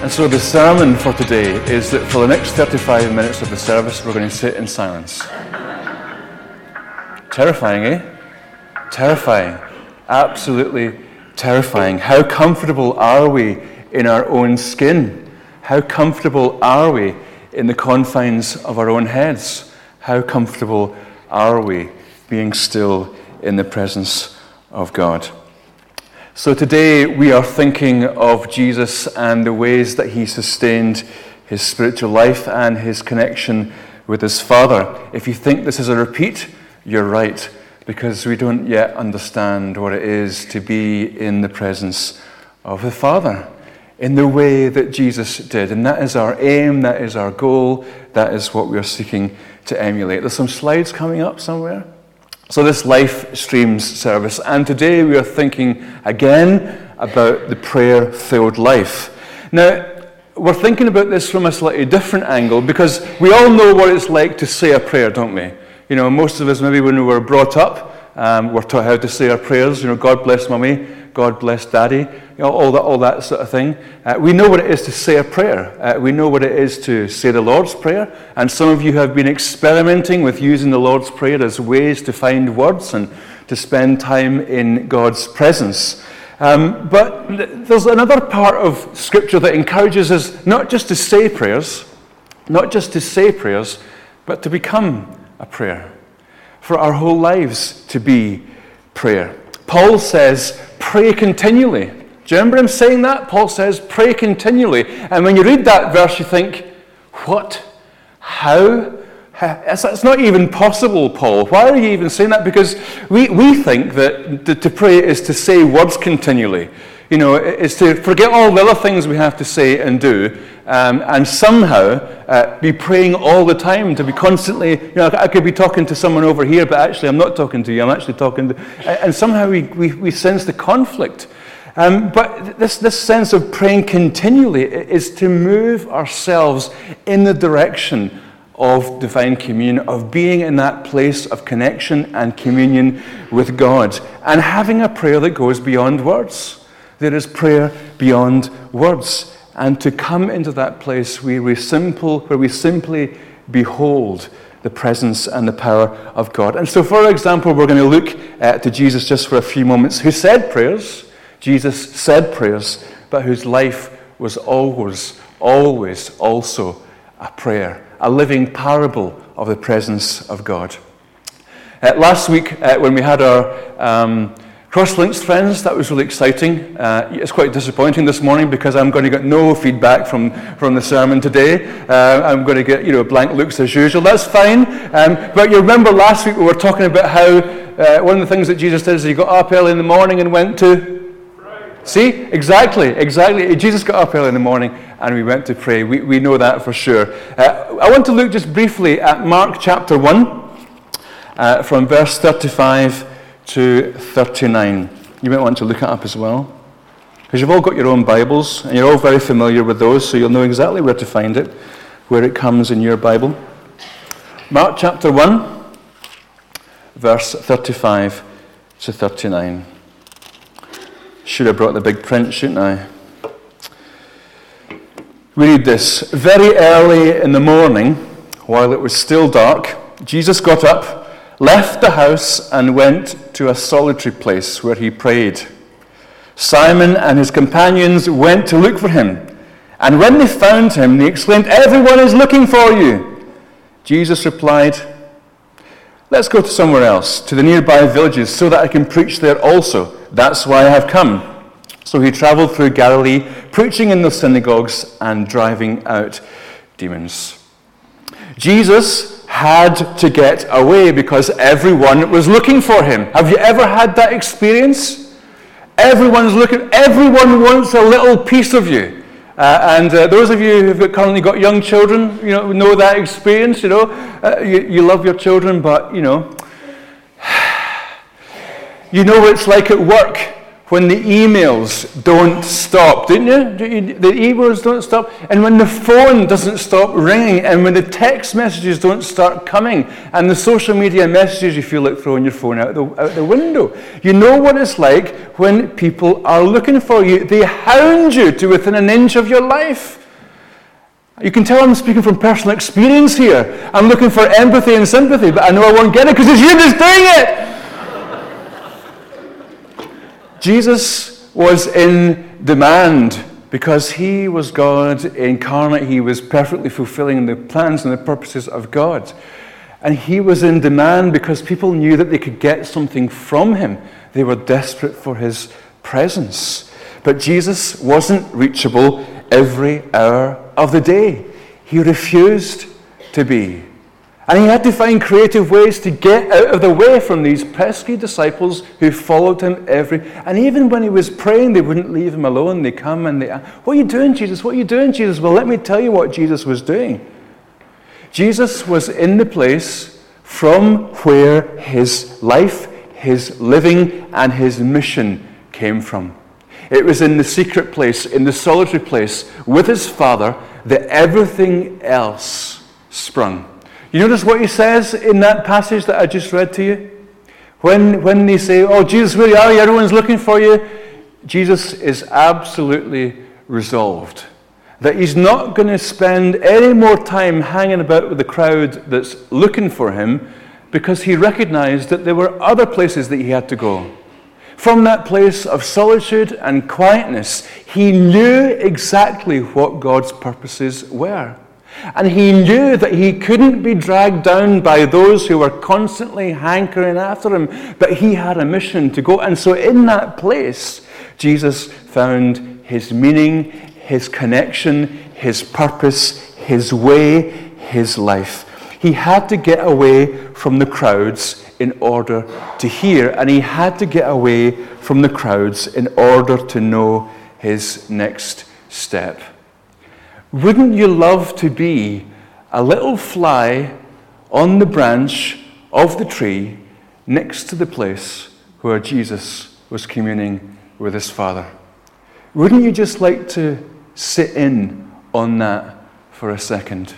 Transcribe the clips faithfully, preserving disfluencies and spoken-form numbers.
And so the sermon for today is that for the next thirty-five minutes of the service, we're going to sit in silence. Terrifying, eh? Terrifying. Absolutely terrifying. How comfortable are we in our own skin? How comfortable are we in the confines of our own heads? How comfortable are we being still in the presence of God? So today we are thinking of Jesus and the ways that he sustained his spiritual life and his connection with his Father. If you think this is a repeat, you're right, because we don't yet understand what it is to be in the presence of the Father in the way that Jesus did. And that is our aim, that is our goal, that is what we are seeking to emulate. There's some slides coming up somewhere. So this live streams service, and today we are thinking again about the prayer-filled life. Now, we're thinking about this from a slightly different angle because we all know what it's like to say a prayer, don't we? You know, most of us maybe when we were brought up, um, we're taught how to say our prayers. You know, God bless Mummy, God bless Daddy, you know, all that, all that sort of thing. Uh, we know what it is to say a prayer. Uh, we know what it is to say the Lord's Prayer. And some of you have been experimenting with using the Lord's Prayer as ways to find words and to spend time in God's presence. Um, but there's another part of Scripture that encourages us not just to say prayers, not just to say prayers, but to become a prayer. For our whole lives to be prayer. Paul says, pray continually. Do you remember him saying that? Paul says, pray continually. And when you read that verse, you think, what? How? It's not even possible, Paul. Why are you even saying that? Because we, we think that to pray is to say words continually. You know, it's to forget all the other things we have to say and do, um, and somehow uh, be praying all the time, to be constantly, you know, I could be talking to someone over here, but actually I'm not talking to you, I'm actually talking to, and somehow we, we, we sense the conflict. Um, but this, this sense of praying continually is to move ourselves in the direction of divine communion, of being in that place of connection and communion with God, and having a prayer that goes beyond words. There is prayer beyond words, and to come into that place where we simple, where we simply behold the presence and the power of God. And so, for example, we're going to look uh, to Jesus just for a few moments, who said prayers. Jesus said prayers, but whose life was always, always also a prayer, a living parable of the presence of God. Uh, last week, uh, when we had our um, Crosslinks friends, that was really exciting. Uh, it's quite disappointing this morning because I'm going to get no feedback from, from the sermon today. Uh, I'm going to get, you know, blank looks as usual. That's fine. Um, but you remember last week we were talking about how uh, one of the things that Jesus did is he got up early in the morning and went to pray. See? Exactly, exactly. Jesus got up early in the morning and we went to pray. We, we know that for sure. Uh, I want to look just briefly at Mark chapter one, uh, from verse thirty-five to thirty-nine. You might want to look it up as well, because you've all got your own Bibles and you're all very familiar with those, so you'll know exactly where to find it, where it comes in your Bible. Mark chapter one, verse thirty-five to thirty-nine. Should have brought the big print, shouldn't I? We read this. Very early in the morning, while it was still dark, Jesus got up, left the house, and went to a solitary place where he prayed. Simon and his companions went to look for him, and when they found him, they exclaimed, "Everyone is looking for you." Jesus replied, "Let's go to somewhere else, to the nearby villages, so that I can preach there also. That's why I have come." So he traveled through Galilee, preaching in the synagogues and driving out demons. Jesus had to get away because everyone was looking for him. Have you ever had that experience? Everyone's looking, everyone wants a little piece of you. Uh, and uh, those of you who've currently got young children, you know, know that experience, you know. Uh, you, you love your children, but, you know, you know what it's like at work when the emails don't stop, didn't you? The emails don't stop, and when the phone doesn't stop ringing, and when the text messages don't start coming, and the social media messages, you feel like throwing your phone out the, out the window. You know what it's like when people are looking for you. They hound you to within an inch of your life. You can tell I'm speaking from personal experience here. I'm looking for empathy and sympathy, but I know I won't get it because it's you that's doing it. Jesus was in demand because he was God incarnate. He was perfectly fulfilling the plans and the purposes of God. And he was in demand because people knew that they could get something from him. They were desperate for his presence. But Jesus wasn't reachable every hour of the day. He refused to be. And he had to find creative ways to get out of the way from these pesky disciples who followed him every... And even when he was praying, they wouldn't leave him alone. They come and they ask, "What are you doing, Jesus? What are you doing, Jesus?" Well, let me tell you what Jesus was doing. Jesus was in the place from where his life, his living, and his mission came from. It was in the secret place, in the solitary place, with his Father, that everything else sprung. You notice what he says in that passage that I just read to you? When, when they say, "Oh, Jesus, where are you? Everyone's looking for you." Jesus is absolutely resolved that he's not going to spend any more time hanging about with the crowd that's looking for him, because he recognized that there were other places that he had to go. From that place of solitude and quietness, he knew exactly what God's purposes were. And he knew that he couldn't be dragged down by those who were constantly hankering after him, but he had a mission to go. And so in that place, Jesus found his meaning, his connection, his purpose, his way, his life. He had to get away from the crowds in order to hear, and he had to get away from the crowds in order to know his next step. Wouldn't you love to be a little fly on the branch of the tree next to the place where Jesus was communing with his Father? Wouldn't you just like to sit in on that for a second?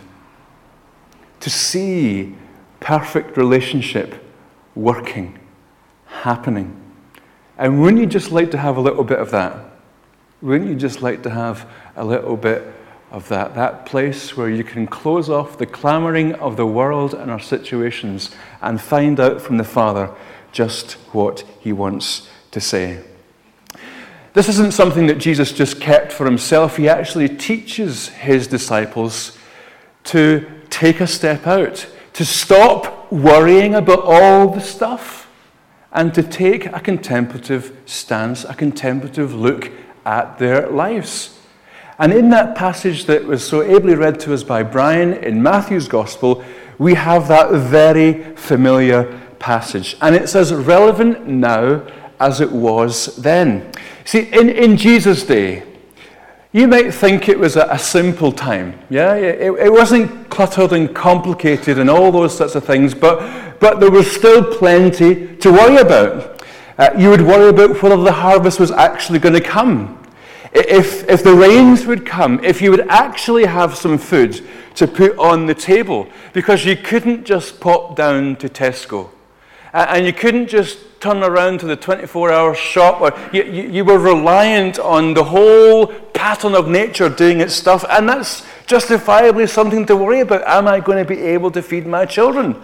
To see perfect relationship working, happening. And wouldn't you just like to have a little bit of that? Wouldn't you just like to have a little bit of that? That place where you can close off the clamoring of the world and our situations and find out from the Father just what he wants to say. This isn't something that Jesus just kept for himself. He actually teaches his disciples to take a step out, to stop worrying about all the stuff, and to take a contemplative stance, a contemplative look at their lives. And in that passage that was so ably read to us by Brian in Matthew's Gospel, we have that very familiar passage. And it's as relevant now as it was then. See, in, in Jesus' day, you might think it was a, a simple time. Yeah, it, it wasn't cluttered and complicated and all those sorts of things, but, but there was still plenty to worry about. Uh, you would worry about whether the harvest was actually going to come. If, if the rains would come, if you would actually have some food to put on the table, because you couldn't just pop down to Tesco. And you couldn't just turn around to the twenty-four hour shop. Or you, you, you were reliant on the whole pattern of nature doing its stuff. And that's justifiably something to worry about. Am I going to be able to feed my children?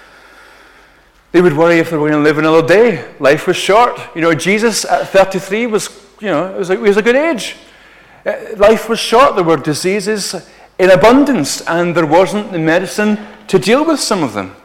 They would worry if they were going to live another day. Life was short. You know, Jesus at thirty-three was, you know, it was a, it was a good age. Life was short. There were diseases in abundance, and there wasn't the medicine to deal with some of them.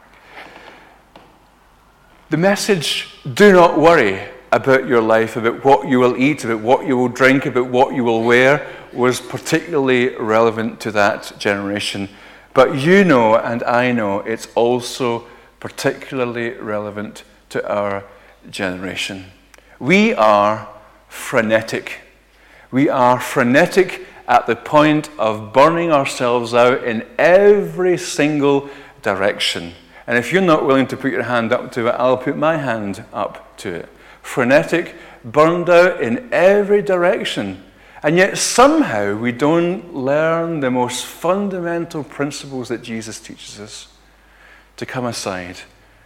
The message, do not worry about your life, about what you will eat, about what you will drink, about what you will wear, was particularly relevant to that generation. But you know, and I know, it's also particularly relevant to our generation. We are frenetic. We are frenetic at the point of burning ourselves out in every single direction. And if you're not willing to put your hand up to it, I'll put my hand up to it. Frenetic, burned out in every direction. And yet somehow we don't learn the most fundamental principles that Jesus teaches us. To come aside,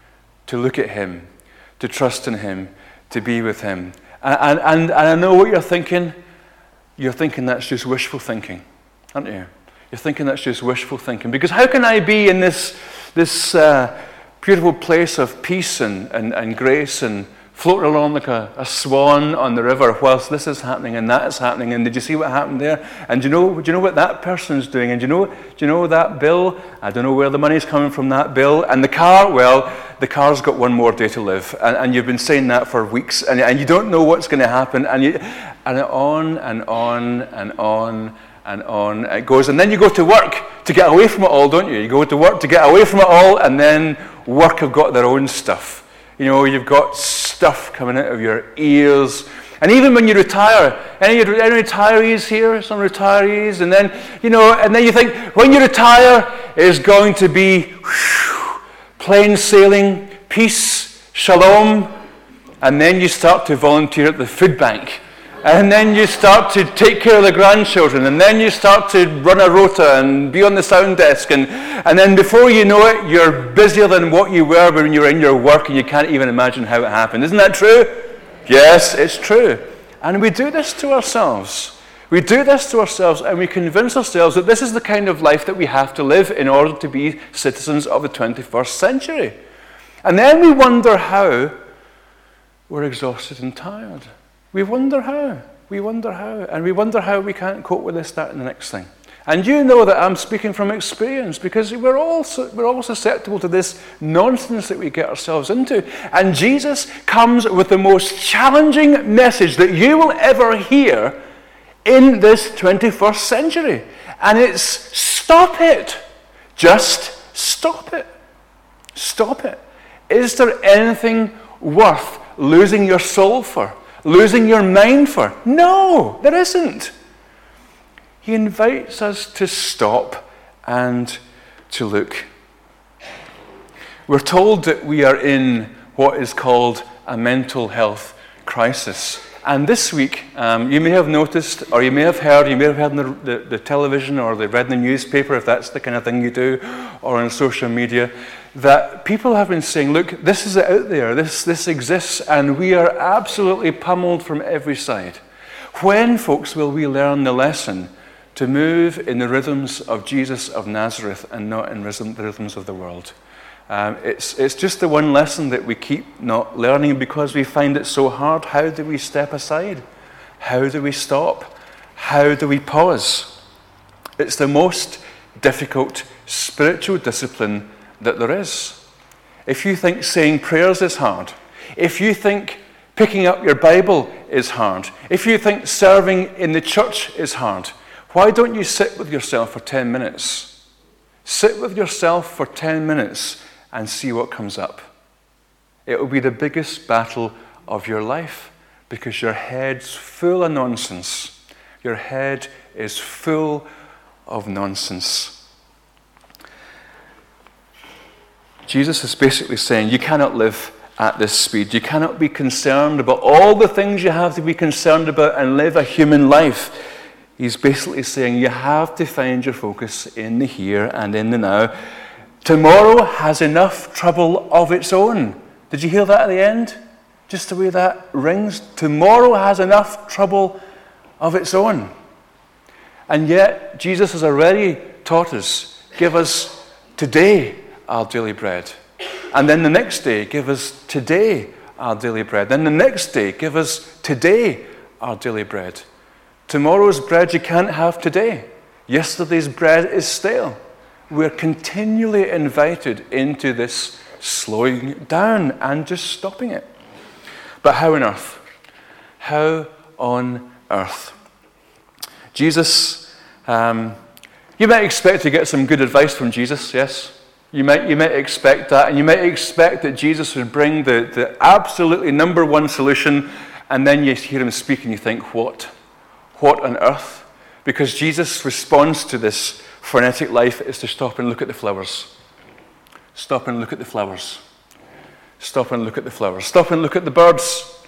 to look at him, to trust in him, to be with him. And, and, and I know what you're thinking. You're thinking that's just wishful thinking, aren't you? You're thinking that's just wishful thinking. Because how can I be in this, this uh, beautiful place of peace and, and, and grace and floating along like a, a swan on the river whilst this is happening and that is happening, and did you see what happened there? And do you know, do you know what that person's doing? And do you know, do you know that bill? I don't know where the money's coming from, that bill. And the car, well, the car's got one more day to live. And, and you've been saying that for weeks, and, and you don't know what's going to happen. And, you, and on and on and on and on it goes. And then you go to work to get away from it all, don't you? You go to work to get away from it all, and then work have got their own stuff. You know, you've got stuff coming out of your ears. And even when you retire, any, any retirees here, some retirees, and then, you know, and then you think, when you retire, it's going to be whew, plain sailing, peace, shalom, and then you start to volunteer at the food bank. And then you start to take care of the grandchildren, and then you start to run a rota and be on the sound desk, and, and then before you know it, you're busier than what you were when you were in your work, and you can't even imagine how it happened. Isn't that true? Yes, it's true. And we do this to ourselves. We do this to ourselves, and we convince ourselves that this is the kind of life that we have to live in order to be citizens of the twenty-first century. And then we wonder how we're exhausted and tired. We wonder how. We wonder how. And we wonder how we can't cope with this, that, and the next thing. And you know that I'm speaking from experience, because we're all, we're all susceptible to this nonsense that we get ourselves into. And Jesus comes with the most challenging message that you will ever hear in this twenty-first century. And it's stop it. Just stop it. Stop it. Is there anything worth losing your soul for? Losing your mind for? No, there isn't. He invites us to stop and to look. We're told that we are in what is called a mental health crisis. And this week, um, you may have noticed, or you may have heard, you may have heard on the, the, the television or the read in the newspaper, if that's the kind of thing you do, or on social media, that people have been saying, look, this is out there, this, this exists, and we are absolutely pummeled from every side. When, folks, will we learn the lesson to move in the rhythms of Jesus of Nazareth and not in rhythm, the rhythms of the world? Um, it's, it's just the one lesson that we keep not learning because we find it so hard. How do we step aside? How do we stop? How do we pause? It's the most difficult spiritual discipline that there is. If you think saying prayers is hard, if you think picking up your Bible is hard, if you think serving in the church is hard, why don't you sit with yourself for ten minutes? Sit with yourself for ten minutes and see what comes up. It will be the biggest battle of your life because your head's full of nonsense. Your head is full of nonsense. Jesus is basically saying you cannot live at this speed. You cannot be concerned about all the things you have to be concerned about and live a human life. He's basically saying you have to find your focus in the here and in the now. Tomorrow has enough trouble of its own. Did you hear that at the end? Just the way that rings. Tomorrow has enough trouble of its own. And yet, Jesus has already taught us, give us today our daily bread. And then the next day, give us today our daily bread. Then the next day, give us today our daily bread. Tomorrow's bread you can't have today. Yesterday's bread is stale. We're continually invited into this slowing down and just stopping it. But how on earth? How on earth? Jesus, um, you might expect to get some good advice from Jesus, yes? You might, you might expect that, and you might expect that Jesus would bring the, the absolutely number one solution, and then you hear him speak and you think, what? What on earth? Because Jesus' response to this frenetic life is to stop and look at the flowers. Stop and look at the flowers. Stop and look at the flowers. Stop and look at the birds.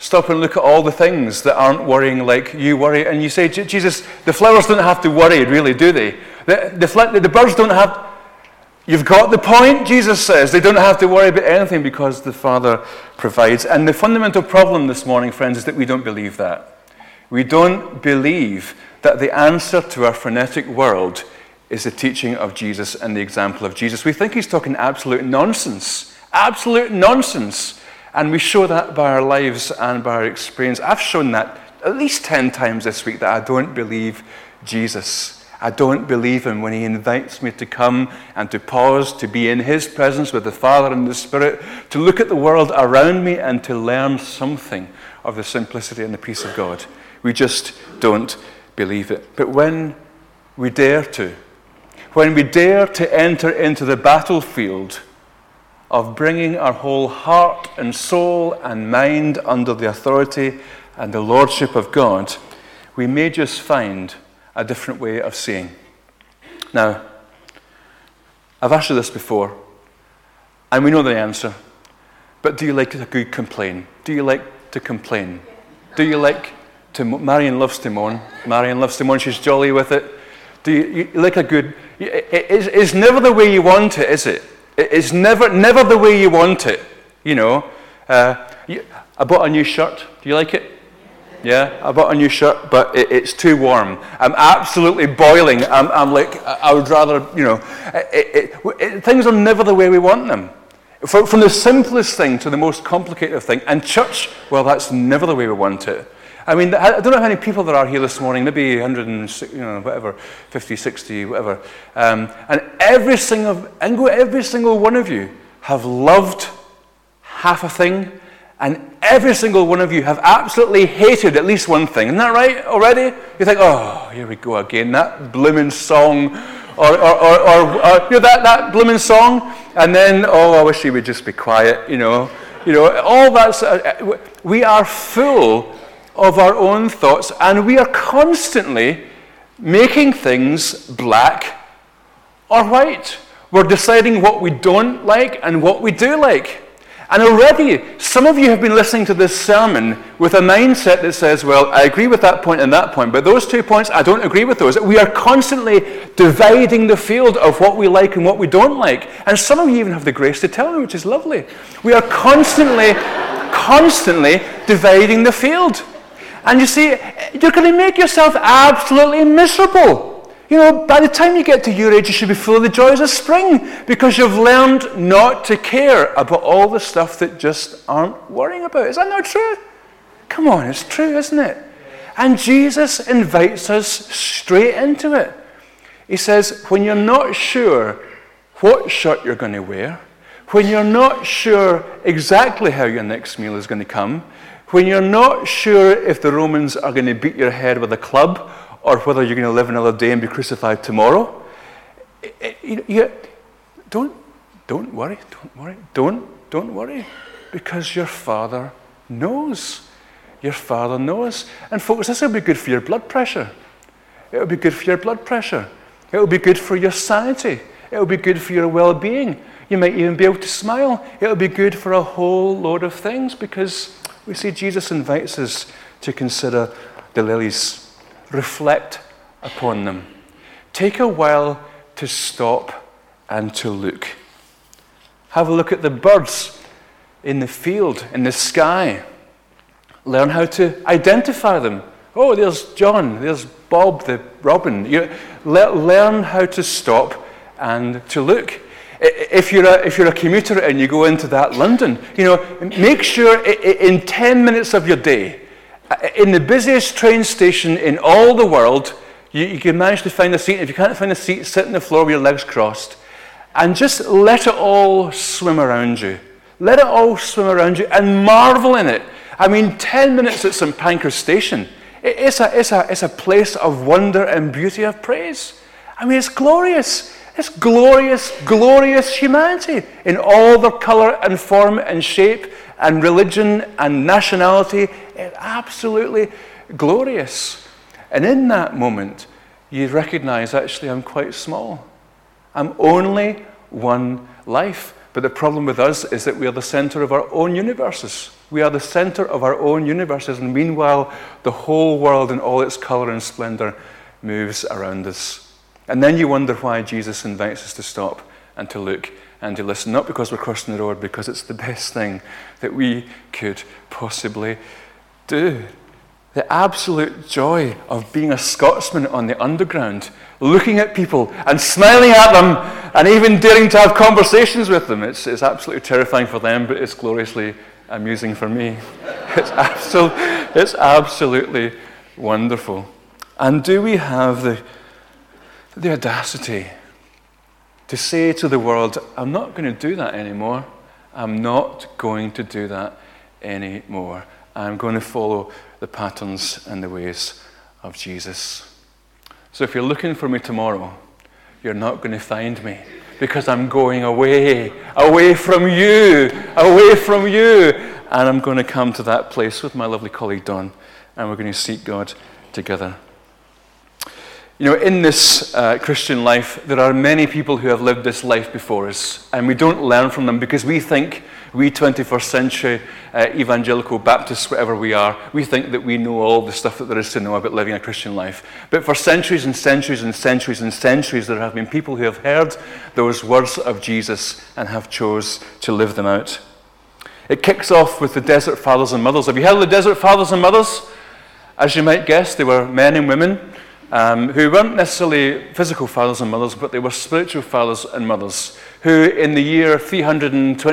Stop and look at all the things that aren't worrying like you worry. And you say, Jesus, the flowers don't have to worry, really, do they? The, the, the birds don't have... You've got the point, Jesus says. They don't have to worry about anything because the Father provides. And the fundamental problem this morning, friends, is that we don't believe that. We don't believe that the answer to our frenetic world is the teaching of Jesus and the example of Jesus. We think he's talking absolute nonsense. Absolute nonsense. And we show that by our lives and by our experience. I've shown that at least ten times this week, that I don't believe Jesus. I don't believe him when he invites me to come and to pause, to be in his presence with the Father and the Spirit, to look at the world around me and to learn something of the simplicity and the peace of God. We just don't believe it. But when we dare to, when we dare to enter into the battlefield of bringing our whole heart and soul and mind under the authority and the lordship of God, we may just find a different way of seeing. Now, I've asked you this before, and we know the answer, but do you like a good complain? Do you like to complain? Do you like to... Marion loves to moan. Marion loves to moan. She's jolly with it. Do you, you like a good... It, it's, it's never the way you want it, is it? It's never, never the way you want it, you know. Uh, you, I bought a new shirt. Do you like it? Yeah, I bought a new shirt, but it, it's too warm. I'm absolutely boiling. I'm, I'm like, I would rather, you know, it, it, it, things are never the way we want them. From, from the simplest thing to the most complicated thing. And church, well, that's never the way we want it. I mean, I don't know how many people there are here this morning, maybe one hundred and you know, whatever, fifty, sixty, whatever. Um, and every single, and every single one of you have loved half a thing, and every single one of you have absolutely hated at least one thing. Isn't that right already? You think, oh, here we go again, that blooming song, or, or, or, or, or you know, that, that blooming song, and then, oh, I wish he would just be quiet, you know. You know, all that's, uh, we are full of our own thoughts, and we are constantly making things black or white. We're deciding what we don't like and what we do like. And already, some of you have been listening to this sermon with a mindset that says, well, I agree with that point and that point, but those two points, I don't agree with those. We are constantly dividing the field of what we like and what we don't like. And some of you even have the grace to tell me, which is lovely. We are constantly, constantly dividing the field. And you see, you're going to make yourself absolutely miserable. You know, by the time you get to your age, you should be full of the joys of spring because you've learned not to care about all the stuff that just aren't worrying about. Is that not true? Come on, it's true, isn't it? And Jesus invites us straight into it. He says, when you're not sure what shirt you're going to wear, when you're not sure exactly how your next meal is going to come, when you're not sure if the Romans are going to beat your head with a club or whether you're going to live another day and be crucified tomorrow, you, you, don't, don't worry, don't worry, don't, don't worry, because your Father knows. Your Father knows. And folks, this will be good for your blood pressure. It will be good for your blood pressure. It will be good for your sanity. It will be good for your well-being. You might even be able to smile. It will be good for a whole load of things because we see Jesus invites us to consider the lilies. Reflect upon them. Take a while to stop and to look. Have a look at the birds in the field, in the sky. Learn how to identify them. Oh, there's John, there's Bob the robin. You learn how to stop and to look. If you're a, if you're a commuter and you go into that London, you know, make sure in ten minutes of your day, in the busiest train station in all the world, you, you can manage to find a seat. If you can't find a seat, sit on the floor with your legs crossed. And just let it all swim around you. Let it all swim around you and marvel in it. I mean, ten minutes at Saint Pancras Station, it, it's, a, it's, a, it's a place of wonder and beauty of praise. I mean, it's glorious. It's glorious, glorious humanity in all their colour and form and shape and religion and nationality. It's absolutely glorious. And in that moment, you recognize, actually, I'm quite small. I'm only one life. But the problem with us is that we are the center of our own universes. We are the center of our own universes, and meanwhile, the whole world in all its color and splendor moves around us. And then you wonder why Jesus invites us to stop and to look and to listen, not because we're crossing the road, because it's the best thing that we could possibly do. The absolute joy of being a Scotsman on the Underground, looking at people and smiling at them and even daring to have conversations with them. It's, it's absolutely terrifying for them, but it's gloriously amusing for me. It's, absol- it's absolutely wonderful. And do we have the, the audacity to say to the world, I'm not going to do that anymore. I'm not going to do that anymore. I'm going to follow the patterns and the ways of Jesus. So if you're looking for me tomorrow, you're not going to find me, because I'm going away, away from you, away from you. And I'm going to come to that place with my lovely colleague Dawn, and we're going to seek God together. You know, in this uh, Christian life, there are many people who have lived this life before us, and we don't learn from them because we think, we twenty-first century uh, evangelical Baptists, whatever we are, we think that we know all the stuff that there is to know about living a Christian life. But for centuries and centuries and centuries and centuries, there have been people who have heard those words of Jesus and have chose to live them out. It kicks off with the desert fathers and mothers. Have you heard of the desert fathers and mothers? As you might guess, they were men and women Um, who weren't necessarily physical fathers and mothers, but they were spiritual fathers and mothers, who in the year three hundred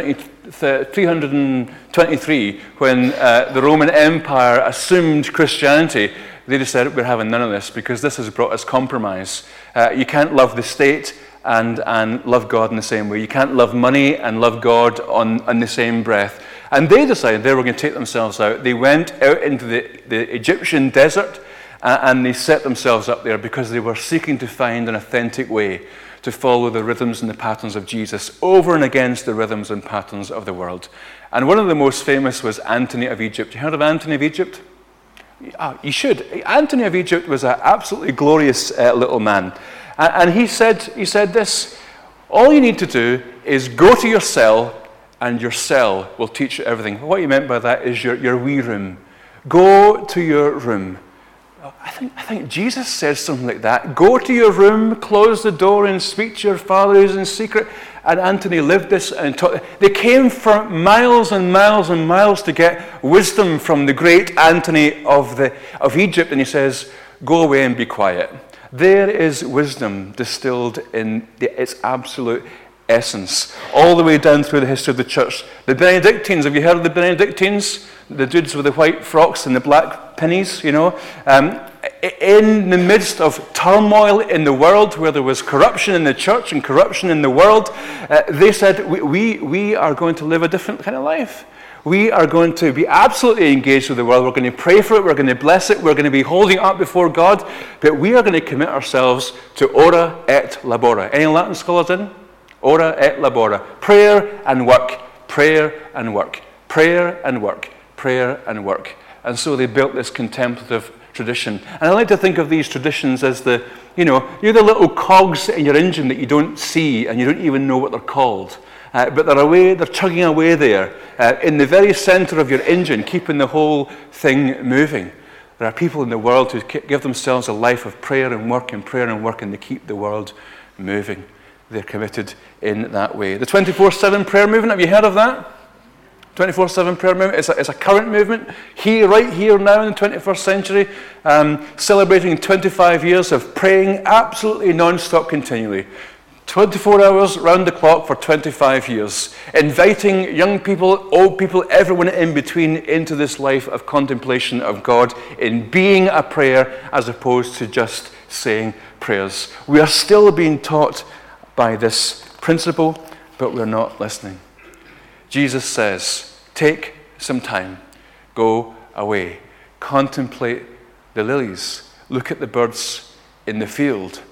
twenty-three, when uh, the Roman Empire assumed Christianity, they decided we're having none of this because this has brought us compromise. Uh, you can't love the state and, and love God in the same way. You can't love money and love God on, on the same breath. And they decided they were going to take themselves out. They went out into the, the Egyptian desert, and they set themselves up there because they were seeking to find an authentic way to follow the rhythms and the patterns of Jesus over and against the rhythms and patterns of the world. And one of the most famous was Antony of Egypt. You heard of Antony of Egypt? Oh, you should. Antony of Egypt was an absolutely glorious uh, little man. And, and he said, he said this, all you need to do is go to your cell, and your cell will teach you everything. What he meant by that is your, your wee room. Go to your room. I think, I think Jesus says something like that. Go to your room, close the door, and speak to your Father who's in secret. And Antony lived this and taught. They came for miles and miles and miles to get wisdom from the great Antony of, the, of Egypt. And he says, go away and be quiet. There is wisdom distilled in the, its absolute essence, all the way down through the history of the church. The Benedictines, have you heard of the Benedictines? The dudes with the white frocks and the black pennies, you know. Um, in the midst of turmoil in the world, where there was corruption in the church and corruption in the world, uh, they said, we, we, we are going to live a different kind of life. We are going to be absolutely engaged with the world. We're going to pray for it. We're going to bless it. We're going to be holding it up before God. But we are going to commit ourselves to ora et labora. Any Latin scholars in? Ora et labora. Prayer and work. Prayer and work. Prayer and work. Prayer and work. And so they built this contemplative tradition. And I like to think of these traditions as the, you know, you're the little cogs in your engine that you don't see and you don't even know what they're called. Uh, but they're away, they're chugging away there uh, in the very center of your engine, keeping the whole thing moving. There are people in the world who give themselves a life of prayer and work and prayer and work, and they keep the world moving. They're committed in that way. The twenty-four seven prayer movement, have you heard of that? twenty-four seven prayer movement. It's a, it's a current movement here, right here now in the twenty-first century, um, celebrating twenty-five years of praying absolutely non-stop continually. twenty-four hours round the clock for twenty-five years, inviting young people, old people, everyone in between into this life of contemplation of God in being a prayer as opposed to just saying prayers. We are still being taught by this principle, but we're not listening. Jesus says, take some time, go away, contemplate the lilies, look at the birds in the field.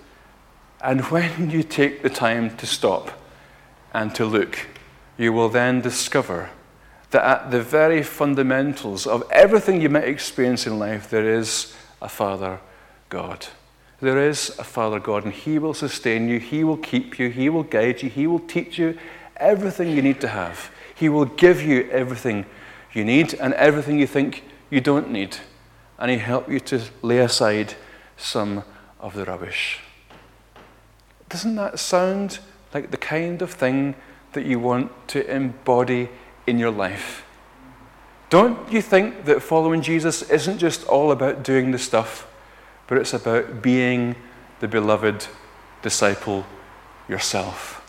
And when you take the time to stop and to look, you will then discover that at the very fundamentals of everything you might experience in life, there is a Father God. There is a Father God, and He will sustain you, He will keep you, He will guide you, He will teach you everything you need to have. He will give you everything you need and everything you think you don't need. And he'll help you to lay aside some of the rubbish. Doesn't that sound like the kind of thing that you want to embody in your life? Don't you think that following Jesus isn't just all about doing the stuff, but it's about being the beloved disciple yourself?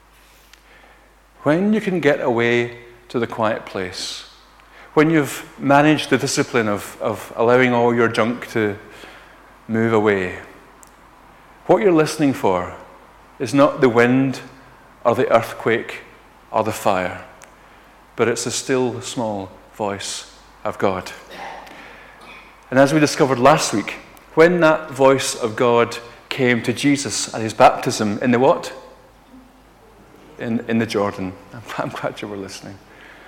When you can get away to the quiet place, when you've managed the discipline of, of allowing all your junk to move away, what you're listening for is not the wind or the earthquake or the fire, but it's the still small voice of God. And as we discovered last week, when that voice of God came to Jesus at his baptism in the what? In, in the Jordan. I'm, I'm glad you were listening.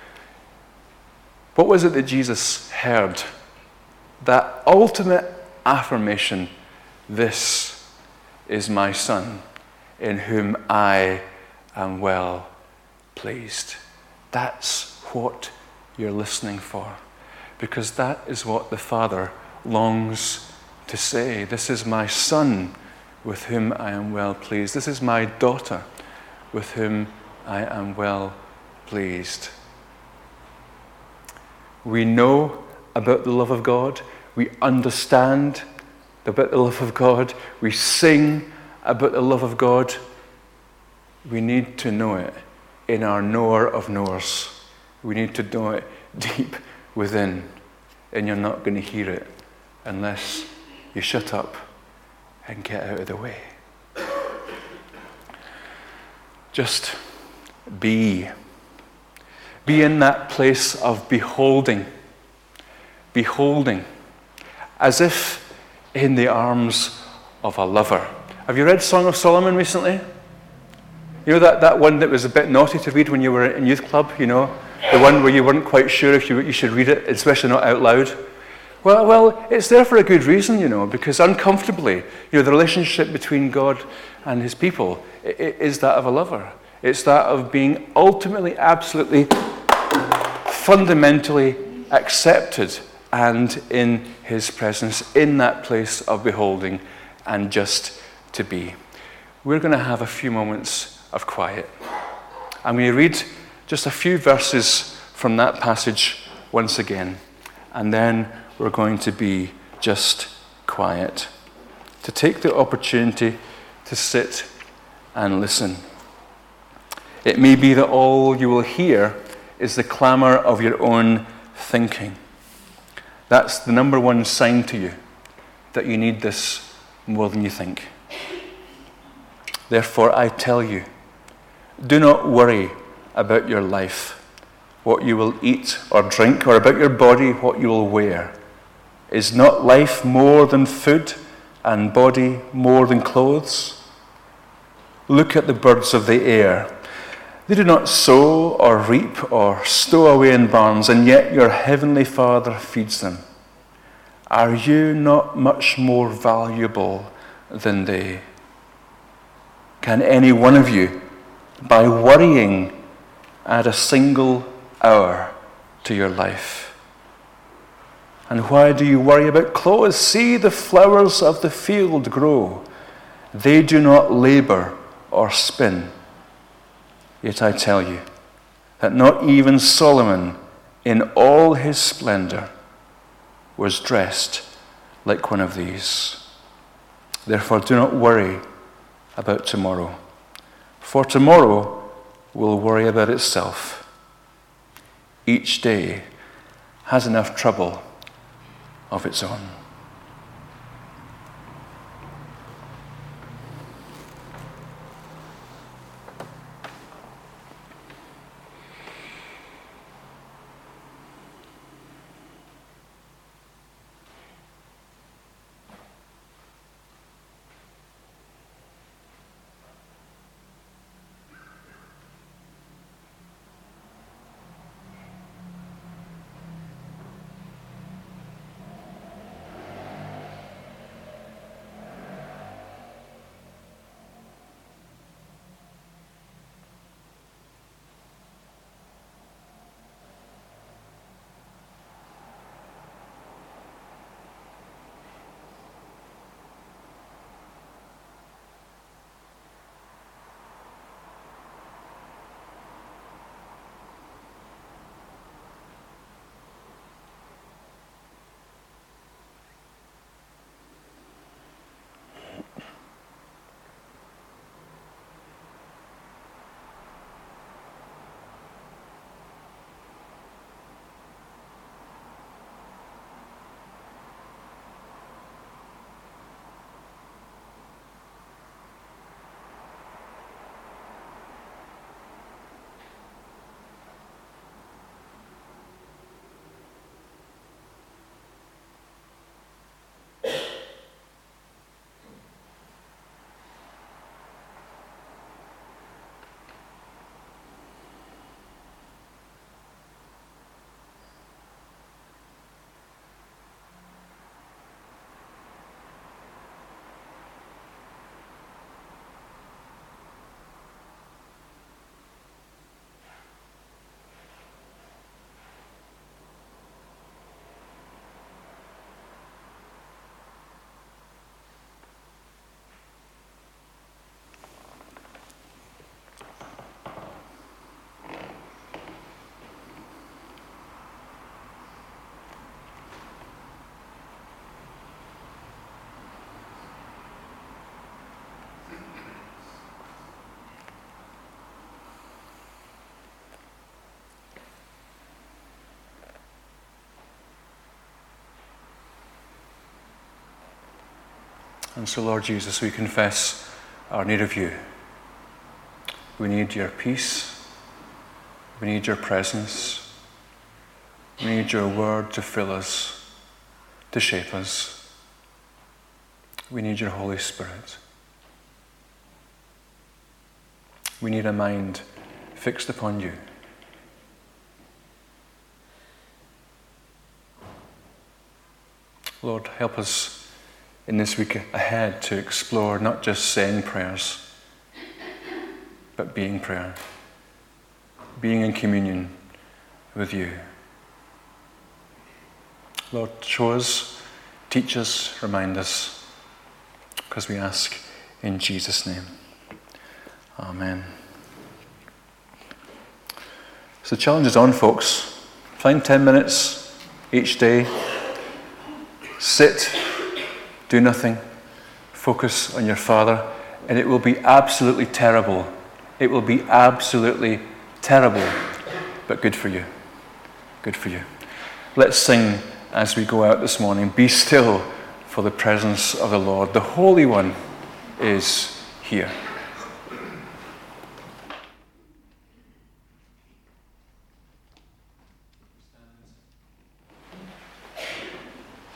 What was it that Jesus heard? That ultimate affirmation, this is my Son, in whom I am well pleased. That's what you're listening for, because that is what the Father longs to say. This is my Son, with whom I am well pleased. This is my daughter, with whom I am well pleased. We know about the love of God. We understand about the love of God. We sing about the love of God. We need to know it in our knower of knowers. We need to know it deep within, and you're not going to hear it unless you shut up and get out of the way. Just be. Be in that place of beholding. Beholding. As if in the arms of a lover. Have you read Song of Solomon recently? You know that, that one that was a bit naughty to read when you were in youth club, you know? The one where you weren't quite sure if you, you should read it, especially not out loud. Well, well, it's there for a good reason, you know, because uncomfortably, you know, the relationship between God and his people is that of a lover. It's that of being ultimately, absolutely, fundamentally accepted and in his presence, in that place of beholding and just to be. We're going to have a few moments of quiet. I'm going to read just a few verses from that passage once again, and then we're going to be just quiet, to take the opportunity to sit and listen. It may be that all you will hear is the clamor of your own thinking. That's the number one sign to you that you need this more than you think. Therefore, I tell you, do not worry about your life, what you will eat or drink, or about your body, what you will wear. Is not life more than food, and body more than clothes? Look at the birds of the air. They do not sow or reap or stow away in barns, and yet your heavenly Father feeds them. Are you not much more valuable than they? Can any one of you, by worrying, add a single hour to your life? And why do you worry about clothes? See the flowers of the field grow. They do not labor or spin. Yet I tell you that not even Solomon in all his splendor was dressed like one of these. Therefore do not worry about tomorrow, for tomorrow will worry about itself. Each day has enough trouble of its own. And so, Lord Jesus, we confess our need of you. We need your peace. We need your presence. We need your word to fill us, to shape us. We need your Holy Spirit. We need a mind fixed upon you. Lord, help us in this week ahead to explore not just saying prayers, but being prayer, being in communion with you. Lord, show us, teach us, remind us, because we ask in Jesus' name. Amen. So the challenge is on, folks. Find ten minutes each day. Sit, do nothing, focus on your Father, and it will be absolutely terrible. It will be absolutely terrible, but good for you. Good for you. Let's sing as we go out this morning. Be still for the presence of the Lord. The Holy One is here.